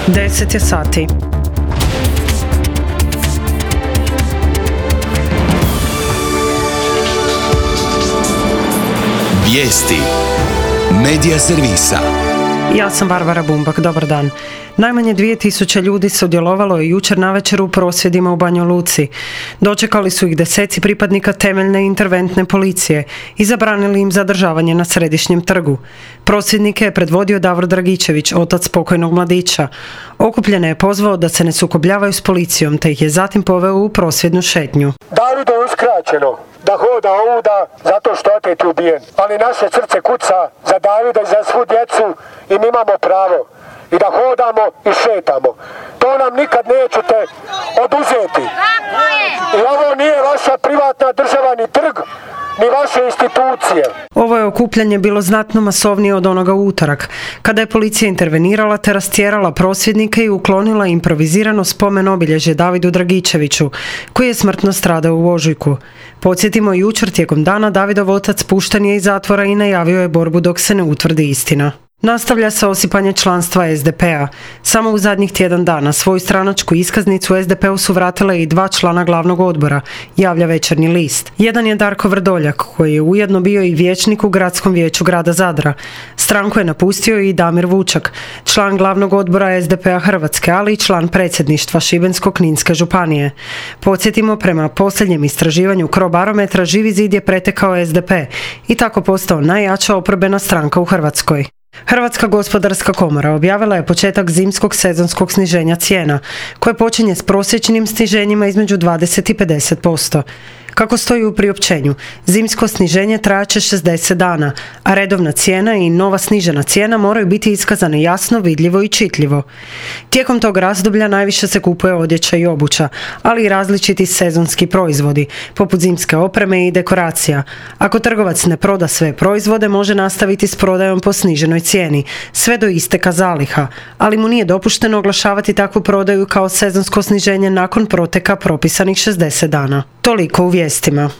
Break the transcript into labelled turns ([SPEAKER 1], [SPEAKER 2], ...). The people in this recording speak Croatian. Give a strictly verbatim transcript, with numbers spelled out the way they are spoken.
[SPEAKER 1] deset je sati.
[SPEAKER 2] Vijesti Medija servisa.
[SPEAKER 1] Ja sam Barbara Bumbak, dobar dan. Najmanje dvije tisuće ljudi sudjelovalo je jučer navečer u prosvjedima u Banja Luci. Dočekali su ih deseci pripadnika temeljne interventne policije i zabranili im zadržavanje na Središnjem trgu. Prosvjednike je predvodio Davor Dragičević, otac pokojnog mladića. Okupljene je pozvao da se ne sukobljavaju s policijom, te ih je zatim poveo u prosvjednu šetnju.
[SPEAKER 3] Davidu je uskraćeno da hoda ovuda zato što je otet ubijen, ali naše srce kuca za Davida i za svu djecu i mi imamo pravo i da hodamo i šetamo. To nam nikad nećete oduzeti. I ovo nije vaša privatna država ni trg, ni vaše institucije.
[SPEAKER 1] Ovo je okupljanje bilo znatno masovnije od onoga u utorak, kada je policija intervenirala te rastjerala prosvjednike i uklonila improvizirano spomen obilježje Davidu Dragičeviću, koji je smrtno stradao u ožujku. Podsjetimo, jučer tijekom dana Davidov otac pušten je iz zatvora i najavio je borbu dok se ne utvrdi istina. Nastavlja se osipanje članstva es de pe a. Samo u zadnjih tjedan dana svoju stranačku iskaznicu es de pe u su vratile i dva člana glavnog odbora, javlja Večernji list. Jedan je Darko Vrdoljak, koji je ujedno bio i vijećnik u Gradskom vijeću grada Zadra. Stranku je napustio i Damir Vučak, član glavnog odbora es de pe a Hrvatske, ali i član predsjedništva Šibensko-kninske županije. Podsjetimo, prema posljednjem istraživanju Crobarometra, Živi zid je pretekao es de pe i tako postao najjača oporbena stranka u Hrvatskoj. Hrvatska gospodarska komora objavila je početak zimskog sezonskog sniženja cijena, koje počinje s prosječnim sniženjima između dvadeset i pedeset posto. Kako stoji u priopćenju, zimsko sniženje trajaće šezdeset dana, a redovna cijena i nova snižena cijena moraju biti iskazane jasno, vidljivo i čitljivo. Tijekom tog razdoblja najviše se kupuje odjeća i obuća, ali i različiti sezonski proizvodi, poput zimske opreme i dekoracija. Ako trgovac ne proda sve proizvode, može nastaviti s prodajom po sniženoj cijeni, sve do isteka zaliha, ali mu nije dopušteno oglašavati takvu prodaju kao sezonsko sniženje nakon proteka propisanih šezdeset dana. Toliko u vijestima.